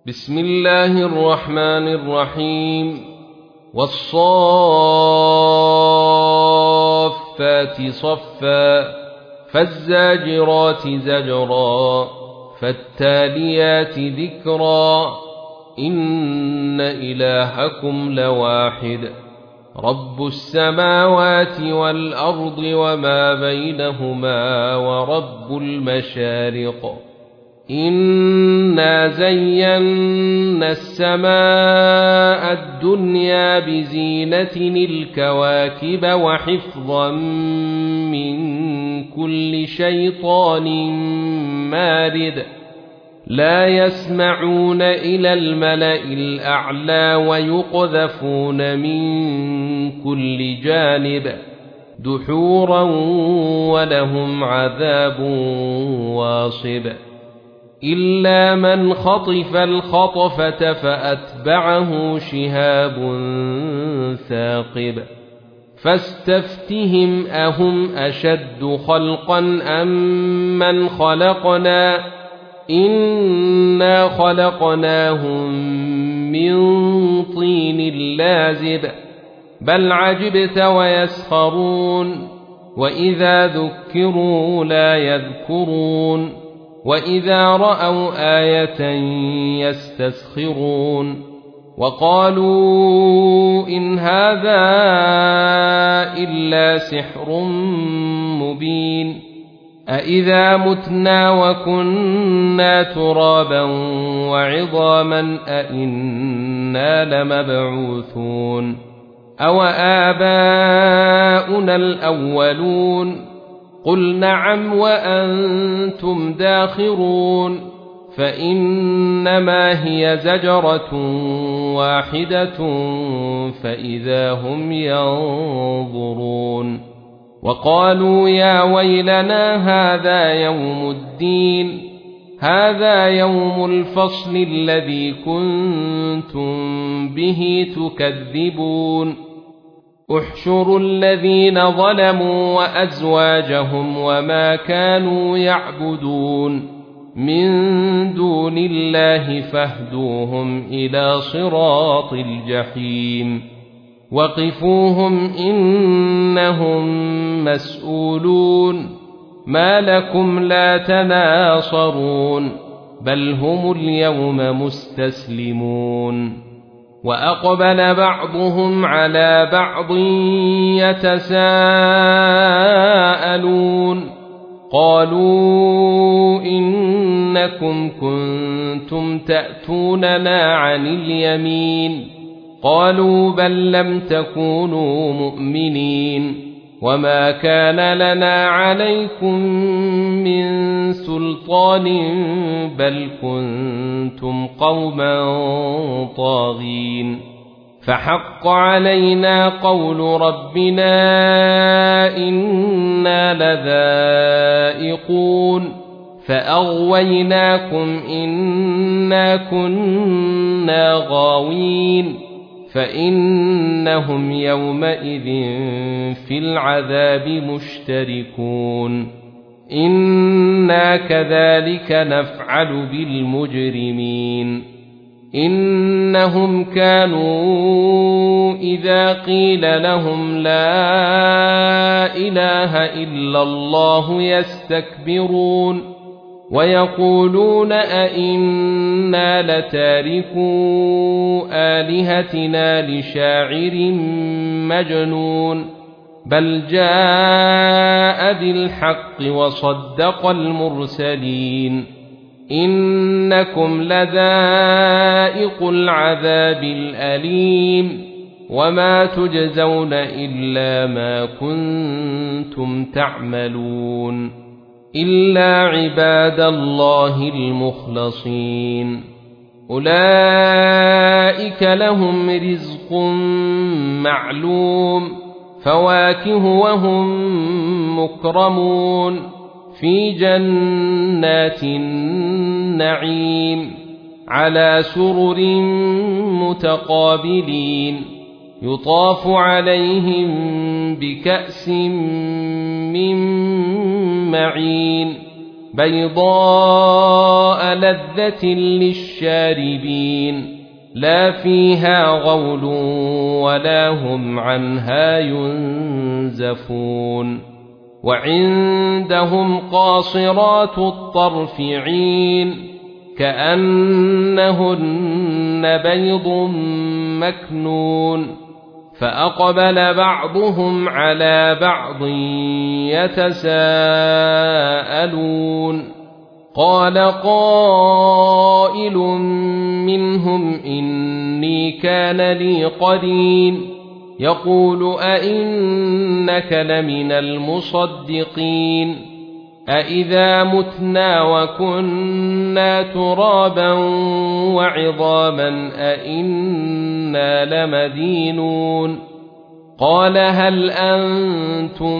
بسم الله الرحمن الرحيم والصافات صفا فالزاجرات زجرا فالتاليات ذكرا إن إلهكم لواحد رب السماوات والأرض وما بينهما ورب المشارق إنا زينا السماء الدنيا بزينة الكواكب وحفظا من كل شيطان مارد لا يسمعون إلى الملأ الأعلى ويقذفون من كل جانب دحورا ولهم عذاب واصب إلا من خطف الخطفة فأتبعه شهاب ثاقب فاستفتهم أهم أشد خلقا أم من خلقنا إنا خلقناهم من طين لازب بل عجبت ويسخرون وإذا ذكروا لا يذكرون وإذا رأوا آية يستسخرون وقالوا إن هذا إلا سحر مبين أإذا متنا وكنا ترابا وعظاما أإنا لمبعوثون أو آباؤنا الأولون قل نعم وأنتم داخرون فإنما هي زجرة واحدة فإذا هم ينظرون وقالوا يا ويلنا هذا يوم الدين هذا يوم الفصل الذي كنتم به تكذبون احشروا الذين ظلموا وأزواجهم وما كانوا يعبدون من دون الله فاهدوهم إلى صراط الجحيم وقفوهم إنهم مسؤولون ما لكم لا تناصرون بل هم اليوم مستسلمون وأقبل بعضهم على بعض يتساءلون قالوا إنكم كنتم تأتوننا عن اليمين قالوا بل لم تكونوا مؤمنين وما كان لنا عليكم من سلطان بل كنتم قوما طاغين فحق علينا قول ربنا إنا لذائقون فأغويناكم إنا كنا غاوين فإنهم يومئذ في العذاب مشتركون إنا كذلك نفعل بالمجرمين إنهم كانوا إذا قيل لهم لا إله إلا الله يستكبرون ويقولون أئنا لتاركو آلهتنا لشاعر مجنون بل جاء بالحق وصدق المرسلين إنكم لذائق العذاب الأليم وما تجزون إلا ما كنتم تعملون إلا عباد الله المخلصين أولئك لهم رزق معلوم فواكه وهم مكرمون في جنات النعيم على سرر متقابلين يطاف عليهم بكأس من معين بيضاء لذة للشاربين لا فيها غول ولا هم عنها ينزفون وعندهم قاصرات الطرف عين كأنهن بيض مكنون فأقبل بعضهم على بعض يتساءلون قال قائل منهم إني كان لي قرين يقول أئنك لمن المصدقين أئذا متنا وكنا ترابا وعظاما أئنا لمدينون قال هل أنتم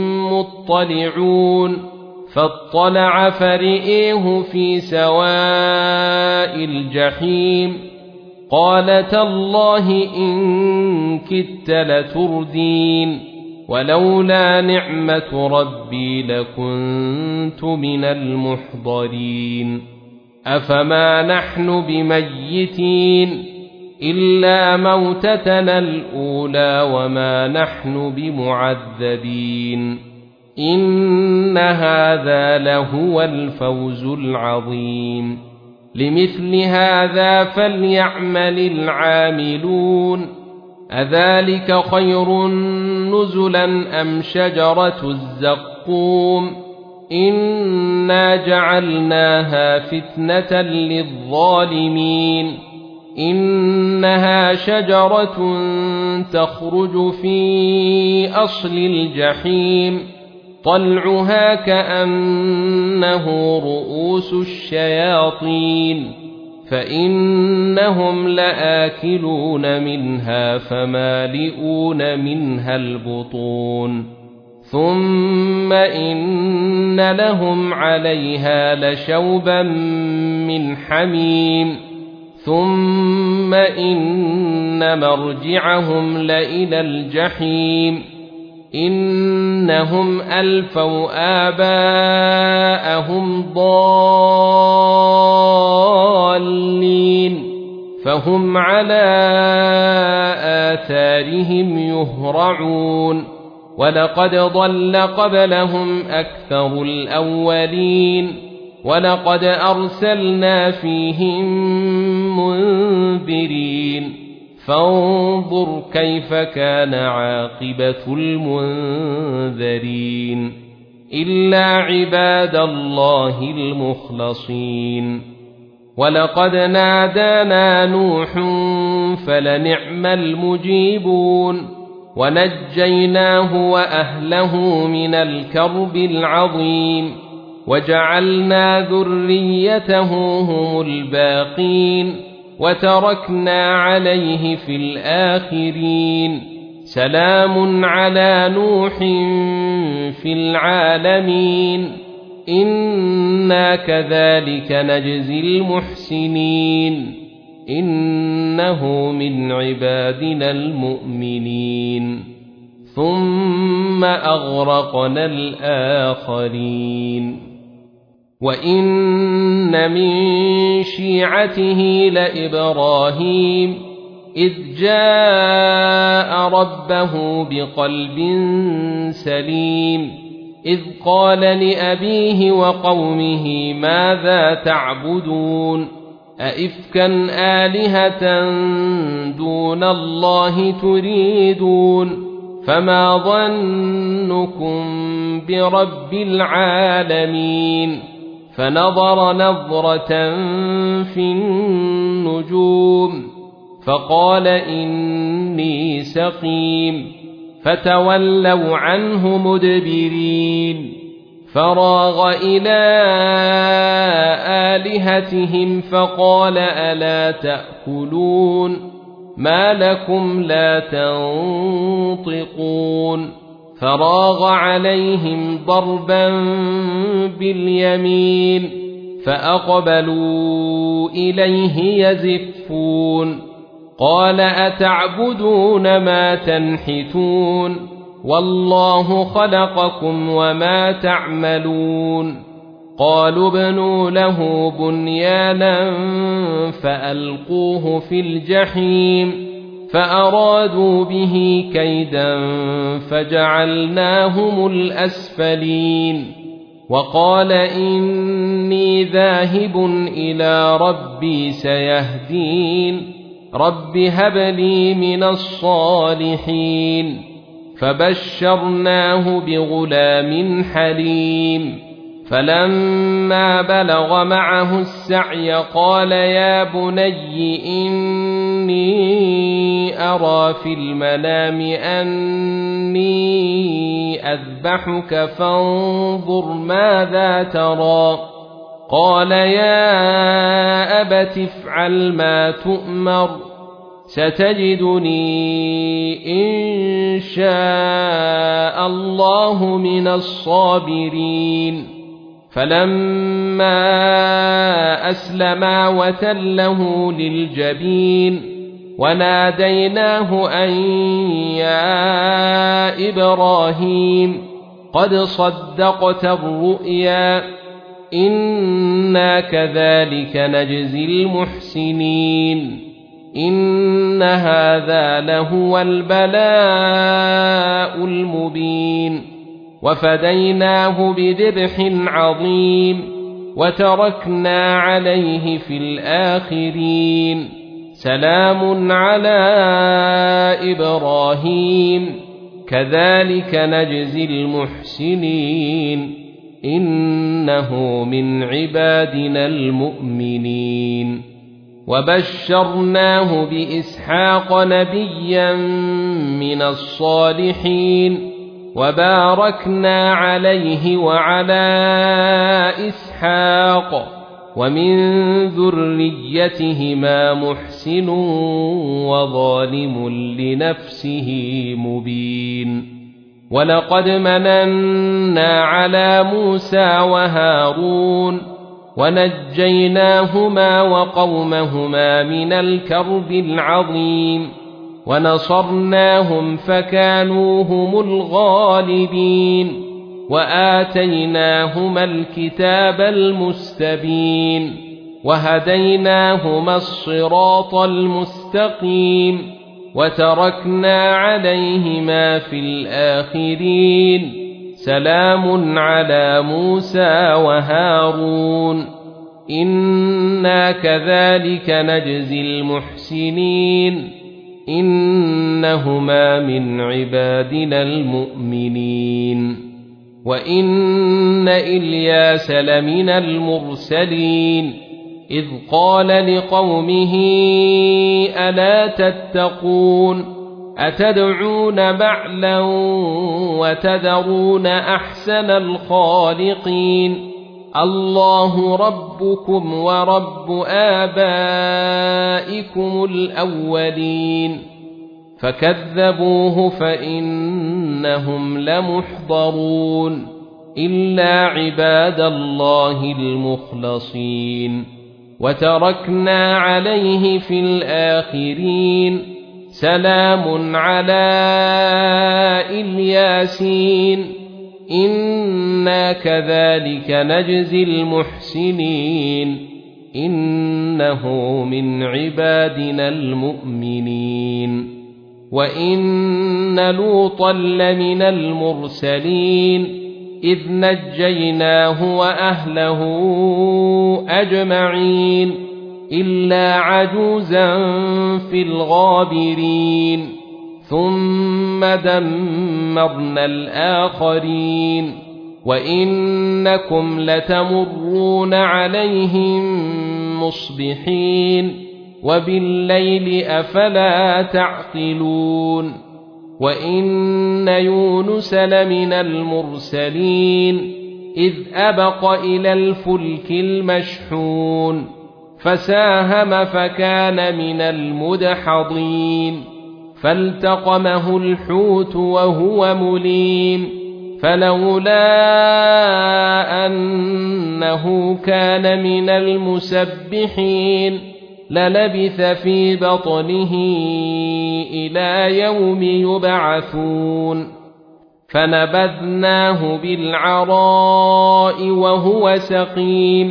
مطلعون فاطلع فرئيه في سواء الجحيم قال تالله إن كدت لتردين ولولا نعمة ربي لكنت من المحضرين أفما نحن بميتين إلا موتتنا الأولى وما نحن بمعذبين إن هذا لهو الفوز العظيم لمثل هذا فليعمل العاملون أذلك خير نزلا أم شجرة الزقوم إنا جعلناها فتنة للظالمين إنها شجرة تخرج في أصل الجحيم طلعها كأنه رؤوس الشياطين فإنهم لآكلون منها فمالئون منها البطون ثم إن لهم عليها لشوبا من حميم ثم إن مرجعهم لإلى الجحيم إنهم ألفوا آباءهم ضالين فهم على آثارهم يهرعون ولقد ضل قبلهم أكثر الأولين ولقد أرسلنا فيهم منذرين فانظر كيف كان عاقبة المنذرين إلا عباد الله المخلصين ولقد نادانا نوح فلنعم المجيبون ونجيناه وأهله من الكرب العظيم وجعلنا ذريته هم الباقين وتركنا عليه في الآخرين سلام على نوح في العالمين إنا كذلك نجزي المحسنين إنه من عبادنا المؤمنين ثم أغرقنا الآخرين وإن من شيعته لإبراهيم إذ جاء ربه بقلب سليم إذ قال لأبيه وقومه ماذا تعبدون أئفكا آلهة دون الله تريدون فما ظنكم برب العالمين فنظر نظرة في النجوم فقال إني سقيم فتولوا عنه مدبرين فراغ إلى آلهتهم فقال ألا تأكلون ما لكم لا تنطقون فراغ عليهم ضربا باليمين فأقبلوا إليه يزفون قال أتعبدون ما تنحتون والله خلقكم وما تعملون قالوا ابنوا له بنيانا فألقوه في الجحيم فأرادوا به كيدا فجعلناهم الأسفلين وقال إني ذاهب إلى ربي سيهدين رب هب لي من الصالحين فبشرناه بغلام حليم فلما بلغ معه السعي قال يا بني إني أرى في المنام أني أذبحك فانظر ماذا ترى قال يا أبت افعل ما تؤمر ستجدني إن شاء الله من الصابرين فلما أسلما وتله للجبين وناديناه أن يا إبراهيم قد صدقت الرؤيا إنا كذلك نجزي المحسنين إن هذا لهو البلاء المبين وفديناه بذبح عظيم وتركنا عليه في الآخرين سلام على إبراهيم كذلك نجزي المحسنين إنه من عبادنا المؤمنين وبشرناه بإسحاق نبيا من الصالحين وباركنا عليه وعلى إسحاق ومن ذريتهما محسن وظالم لنفسه مبين ولقد مننا على موسى وهارون ونجيناهما وقومهما من الكرب العظيم ونصرناهم فكانوا هم الغالبين وآتيناهما الكتاب المستبين وهديناهما الصراط المستقيم وتركنا عليهما في الآخرين سلام على موسى وهارون إنا كذلك نجزي المحسنين إنهما من عبادنا المؤمنين وإن إلياس لمن المرسلين إذ قال لقومه ألا تتقون أتدعون بعلا وتذرون أحسن الخالقين الله ربكم ورب آبائكم الأولين فكذبوه فإنهم لمحضرون إلا عباد الله المخلصين وتركنا عليه في الآخرين سلام على الياسين إنا كذلك نجزي المحسنين إنه من عبادنا المؤمنين وإن لوطا لمن المرسلين إذ نجيناه وأهله أجمعين إلا عجوزا في الغابرين ثم دمرنا الآخرين وإنكم لتمرون عليهم مصبحين وبالليل أفلا تعقلون وإن يونس لمن المرسلين إذ أبق إلى الفلك المشحون فساهم فكان من المدحضين فالتقمه الحوت وهو مليم فلولا أنه كان من المسبحين للبث في بطنه إلى يوم يبعثون فنبذناه بالعراء وهو سقيم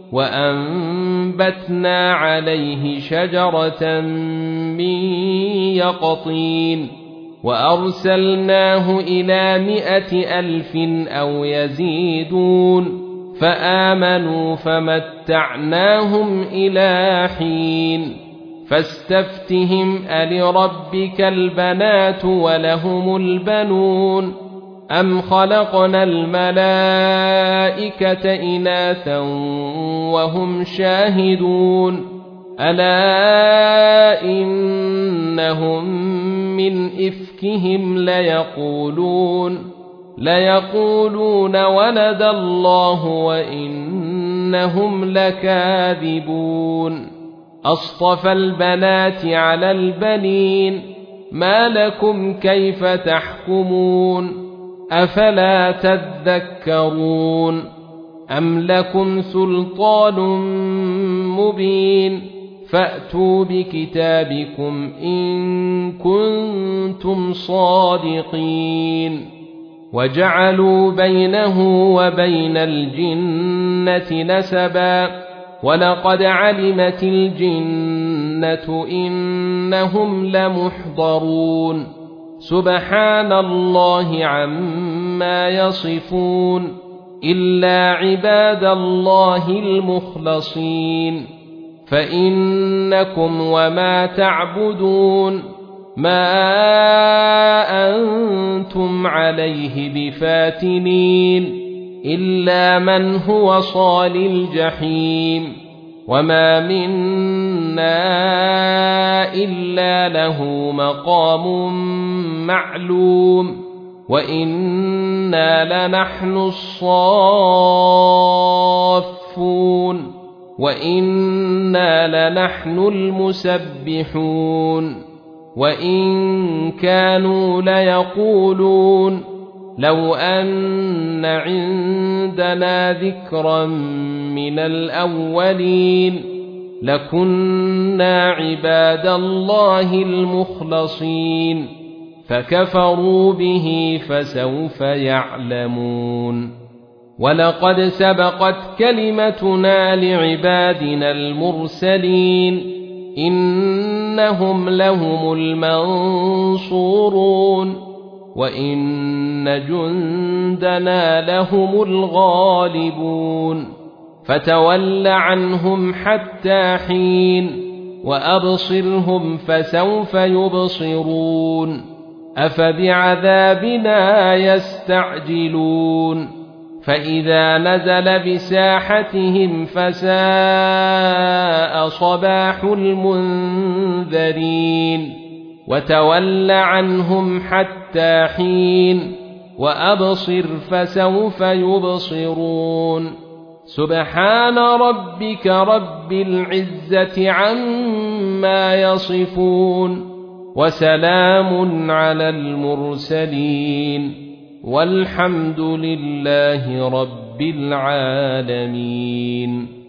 وأنبتنا عليه شجرة من يقطين وأرسلناه إلى 100,000 أو يزيدون فآمنوا فمتعناهم إلى حين فاستفتهم ألربك البنات ولهم البنون أم خلقنا الملائكة إناثا وهم شاهدون ألا إنهم من إفكهم ليقولون ولد الله وإنهم لكاذبون أصطفى البنات على البنين ما لكم كيف تحكمون أفلا تذكرون أم لكم سلطان مبين فأتوا بكتابكم إن كنتم صادقين وجعلوا بينه وبين الجنة نسبا ولقد علمت الجنة إنهم لمحضرون سبحان الله عما يصفون إلا عباد الله المخلصين فإنكم وما تعبدون ما أنتم عليه بفاتنين إلا من هو صال الجحيم وما منا إلا له مقام معلوم وإنا لنحن الصافون وإنا لنحن المسبحون وإن كانوا ليقولون لو أن عندنا ذكرا من الأولين لكنا عباد الله المخلصين فكفروا به فسوف يعلمون ولقد سبقت كلمتنا لعبادنا المرسلين إنهم لهم المنصورون وإن جندنا لهم الغالبون فتول عنهم حتى حين وأبصرهم فسوف يبصرون أفبعذابنا يستعجلون فإذا نزل بساحتهم فساء صباح المنذرين وتول عنهم حتى حين وأبصر فسوف يبصرون سبحان ربك رب العزة عما يصفون وسلام على المرسلين والحمد لله رب العالمين.